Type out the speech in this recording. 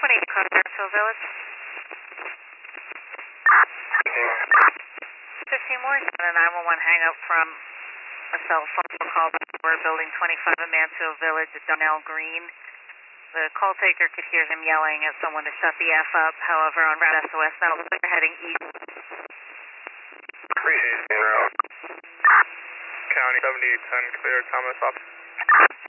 28 Cartersville Village. 15 more, and a 911 hang up from a cell phone call for building 25 in Mansfield Village at Donnell Green. The call taker could hear him yelling at someone to shut the F up. However, on Route SOS now, they're heading east. Appreciate it, County 7810, clear, Thomas, officer.